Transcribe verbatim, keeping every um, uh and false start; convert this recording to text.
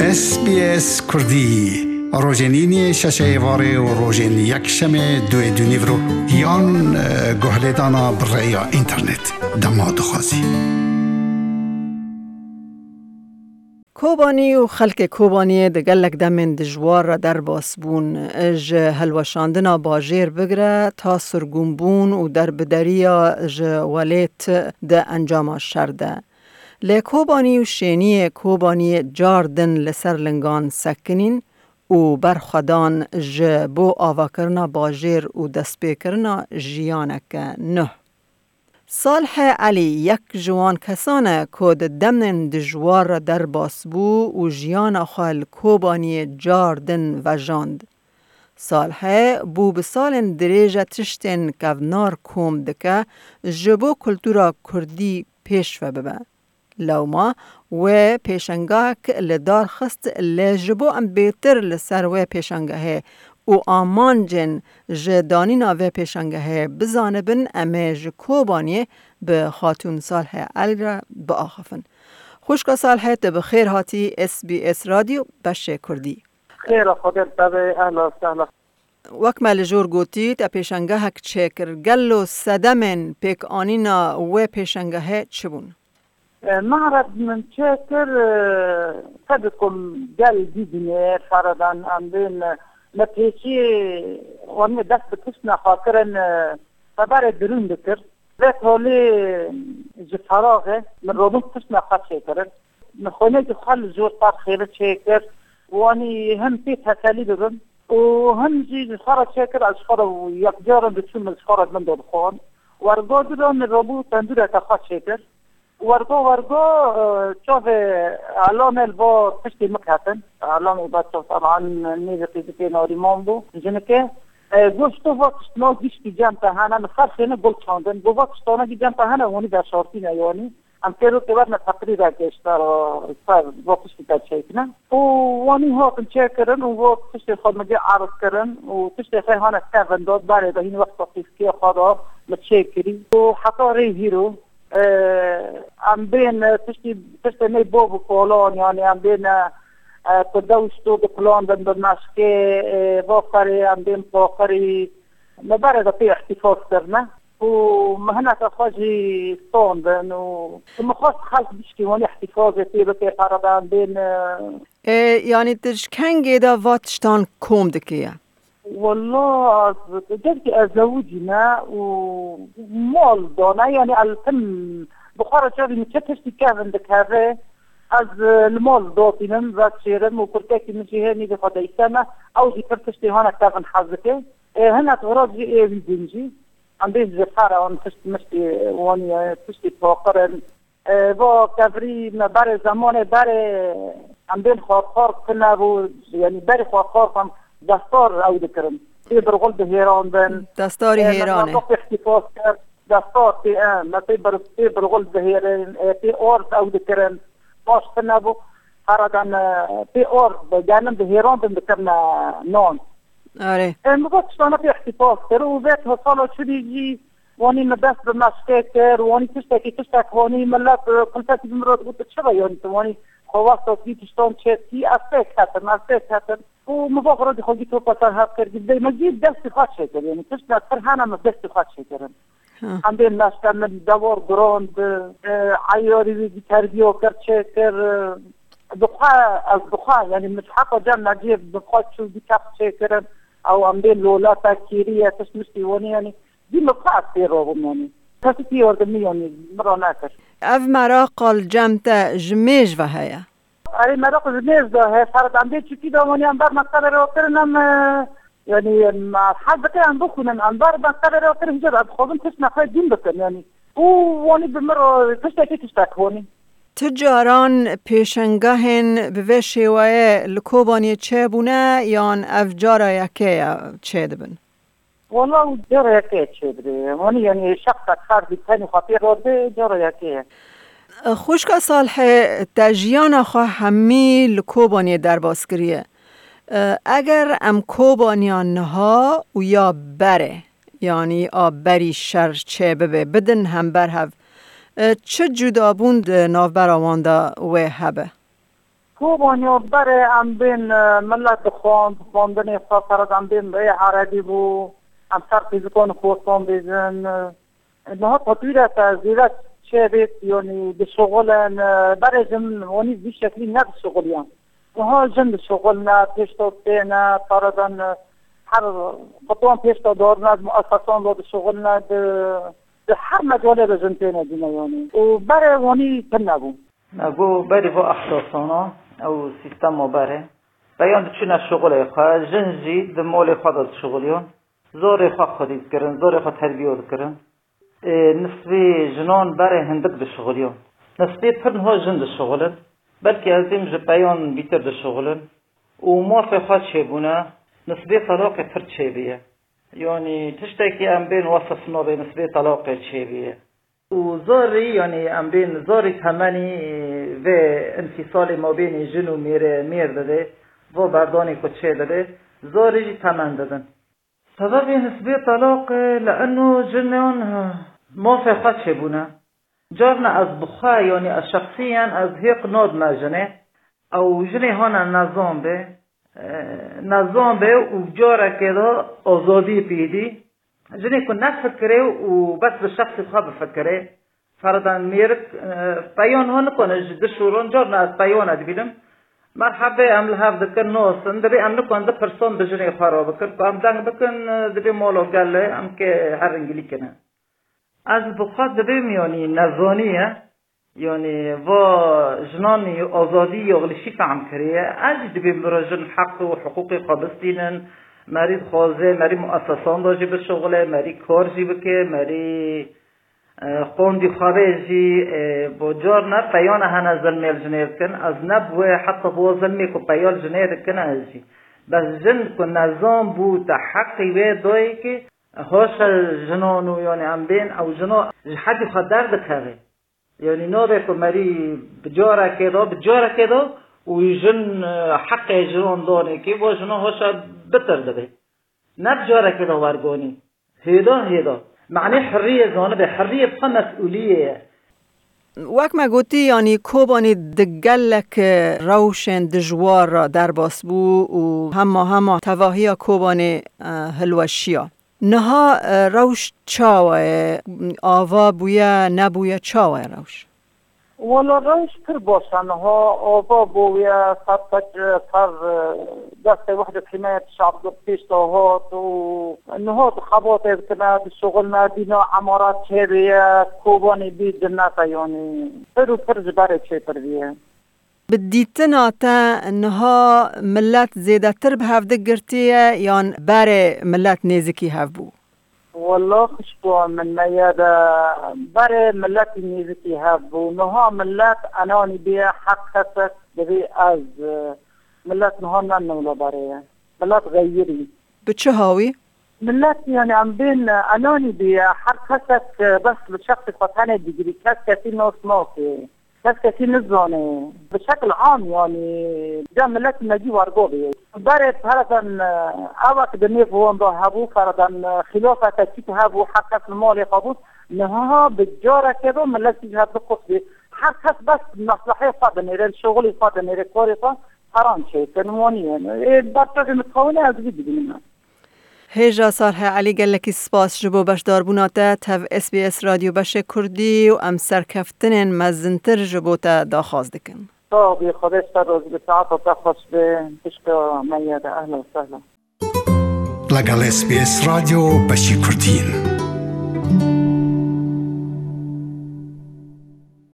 اس بی اس کردی روزنینی شش واره و روزن یک شمه دوی دونیورو یان گهلدانا برای اینترنت دماد خوازی کوبانی و خلق کوبانی دگلک دمن دجوار را در باسبون اج هلوشاندنا باجیر بگره تا سرگونبون و در بدریا اج ولیت ده انجام شرده. لی کوبانی و شینی کوبانی جاردن لسر لنگان سکنین و برخدان جبو آواکرنا باجیر و دسپی کرنا جیانک نه. صالح علی یک جوان کسانه که دمن دجوار در باسبو و جیان خال کوبانی جاردن و جاند. صالح بو بسال دریجه تشتین کونار کوم دکه جبو کلتورا کردی پیش و ببه. لوما و پیشنگاک لدار خست لجبو ام بیتر لسر و پیشنگاهه و آمانجن جدانینا و پیشنگاهه بزانبن امیج کوبانی به خاتون صالح علی را بآخفن. خوشکا صالح بخیر هاتی اس بی اس رادیو بشه کردی. خیر خودت تبه اهلا سهلا. وکمل جور گوتی تا پیشنگاهک چکر گلو صدمن پیک آنینا و پیشنگاهه چبون؟ معرض من شاكر صدقكم قال ديدني فرضا عن بين نتيجي وانا دست بكسنا خاطرا فبار درون ذكر ذات هولي جفراغه من روبن كسنا خاط شاكر من خوني خال جور طار خير شاكر واني هم فيت هكالي ببن وهم جي خارج شاكر اشخار ويقجارا بتشم اشخار من دول خون وارقادرا من روبو تندورة خاط شاكر ورقا ورقا شوف علام البا تشتي مكهتن علام البا طبعا نيزقي بكي نوري مامبو جنكه گوشتو وقت نو گشتی جنب هانا مخرخنه گل چاندن گو وقت تانا کی جنب هانا ونی در شورتی نیانی ام پیرو که ورن تقریبا کشتار سر وقتش کی تشیکنا و ونی ها کن چکرن و وقت تشتی خود مجا عرض کرن و تشتی خیلی هانا سفن داد برای به این وقت وقتی که خدا متشکری و حتی ریهیرو ام بین تشتی تشتی می بابو کولان یعنی ام بین کدوستو بکلان بن بناشکه وافری ام بین پاکری مبارد پی احتفاظ کرنه و مهنت خواجی ستون بن و مخواست خلق بشتی وانی احتفاظ پی بکی قربان بین یعنی تش کنگی دا واتشتان کوم دکیه والله جدي أزوجنا ومال دانا يعني الفم بخارة جاري متشتشتي كافن دك هذا از المال داتينم ذات شيرم وكرتاكي من جهاني بخدا يسامة أو جي كرتشتي هانا كافن حزكي هنا تغراض جي ايه بيدنجي عم بيش جفارة وان تشتي مشتي وان تشتي فاقرن با كافري ما باري زمان باري عم بين خواهر كنا بو يعني باري خواهر كم دستار او دکرم تی برغل به هیران بن دستاری هیرانه نطق احتفاظ کرد دستار تی ام نتی برغل به هیران تی ارد او دکرم باش کنبو هردن تی ارد جانم به هیران بن دکرنا نان آره مگوش تانا تی احتفاظ کرد و ذات حصالا شدی جی وانی مدست بمشکه کرد وانی تشتکی تشتک وانی ملت کلتاکی بمراد بود چرا یعنی وانی خواسته کی تشتان چتی اسک هستن اسک هستن و مفاخره دي خودی تو پسر هست کرد دی مجید دست خواهد شکر یعنی تشت نصر هنم دست خواهد شکرن هم بین نشتن من دوار گراند عیاری دی تربیه کرد شکر بخواه از بخواه یعنی مشحقا جمع نجیب بخواه شو دی کف شکرن او هم بین لولا تکیریه تشت مشتیوانی یعنی دی مفاق پیر رو بمانی کسی تی اردمی یعنی مرا نکر اف مراقل جمتا جمیج و هیا اری مراقل جمیج ده هست فرد عمده چکی دامانی انبار مقصد رو کرنم یعنی حد که هم بخونن انبار مقصد رو کرنم جرد خوبن تش نخواه دین بکن یعنی او وانی بمر تشتکی تشتک وانی تجاران پیشنگاهن به شیوه لکوبانی چه بونه یان افجارا یکه چه دبن؟ والله جرا یکه چه بده وانی یعنی شخص خرد تانی خاطر راده جرا یکه خوشکا صالح تجیان خواه همی لکوبانی در باسکریه اگر ام کوبانیان ها و یا بره یعنی آب بری شر چه ببه بدن هم بر هف چه جدا بوند ناو براوانده و هبه؟ کوبانیو برای ام بین ملت خواند خواندن خواسترد ام بین به عربی بو ام سر فیزیکان خواستان بیزن نهات خطویره تا زیرت چه بیت یعنی به شغلن برای جن ونی بی شکلی نه شغلیان نها جن به شغل نه پیشتا نه فردن هر خطوان پیشتا دار نه مؤسسان دار شغل نه به هر مجاله به جن تینه دینه یعنی و برای ونی تن نبو نگو برای با اختصاصانا او سیستم بره بیان چون شغل خواه جنجی دمال خود شغلیان زور خواه خودید کرن زور خواه تربیت کرن نسبی جنان برای هندک ده شغلیان نسبی پرنها جن ده شغلن بلکه از این بیان بیتر ده شغلن و موافق خواه چه بونه نسبی طلاق پر چه بیه یعنی تشتاکی ام بین وصف نابه نسبی طلاق چه بیه و زاری یعنی ام بین زاری تمنی و انفصال ما بین جن و میر میر داده و بردانی کچه داده زاری تمن دادن سبب نسبی طلاق لانه جنون موافقت چه بونه جارنا از بخواه یعنی از شخصیاً از هیق ناد مجنه او جنه هانا نظام به نظام به و جاره که دا آزادی پیدی جنه کن نفکره و بس به شخص خواه بفکره فردان میرک پیان ها نکنه دشورون جارنا از پیان اد بیدم مرحبا ام لحاف دکن نوستن دبی ام نکن ده پرسون بجنه خواه بکن ام دنگ بکن دبی مولو گله ام که هر انگلی کنه از بخواد دبی میانی نزانیه یعنی و جنانی آزادی یغلشی فهم کریه از دبی مراجن حق و حقوق قابستینن مری خوازه مری مؤسسان داجی به شغله مری کار جی بکه مری قوندی خوابه جی با جار نه پیان هنه زلمیل جنیر کن از نبوه حتی با زلمی که پیال جنیر کن از جی بس جن که نظام بود حقی به دایی که هاش جنانو یعنی ام بین او جنا حدی خود درد کره یعنی نابه که مری بجاره که دا بجاره که دا و جن حق جنان دانه که با جنا هاش بتر داده نه بجاره که دا ورگانی هیدا هیدا معنی حریه زانه به حریه بخوا مسئولیه وک ما گوتی یعنی کوبانی دگلک روشن دجوار را در باس بو و همه همه تواهی کوبانی هلوشیا نها روش چاوه آوا بویا نبویا چاوه روش والا روش پر باشن ها آوا بویا سر فجر سر دست وحده حمایت شعب پیش داهات و نهات خبات ابتنا بشغل ندینا عمارات چه بیه کوبانی بید جنت یعنی پر و پر جباره چه پر بیه بدیتنا تا انها ملت زیده تر به هفته گرتیه یان بره ملت نیزکی هف بو والله خشبو من میاده بره ملت نیزکی هف بو نها ملت انانی بیا حق خسک ببی از ملت نها ننولا بره ملت غیری به چه هاوی؟ ملت يعني عم بين اناني بحق خسك بس بشخص فتانة ديجري كاس كثير ناس ناسي كاس كثير نزانه بشكل عام يعني ده ملت نجي وارجوبي بارد هذا اوقات دنيف هون ده هبو فردان خلافة تكيت هبو حق المال قبوس نها بالجارة كده ملت يجهد بقصدي حق خس بس مصلحة فادنير الشغل فادنير كوريفا حرام شيء كنوانية يعني بارتاج متخونة از بيدي بينا هجا صالح علی گلکی سپاس جبو بشدار بوناته تف اس بی اس رادیو بش کردی و ام سرکفتنین مزنتر جبو تا داخواز دکن طابی خودش تا روز بساعت و تخص به تشک میاده اهلا و سهلا لگل اس بی اس رادیو بشی کردین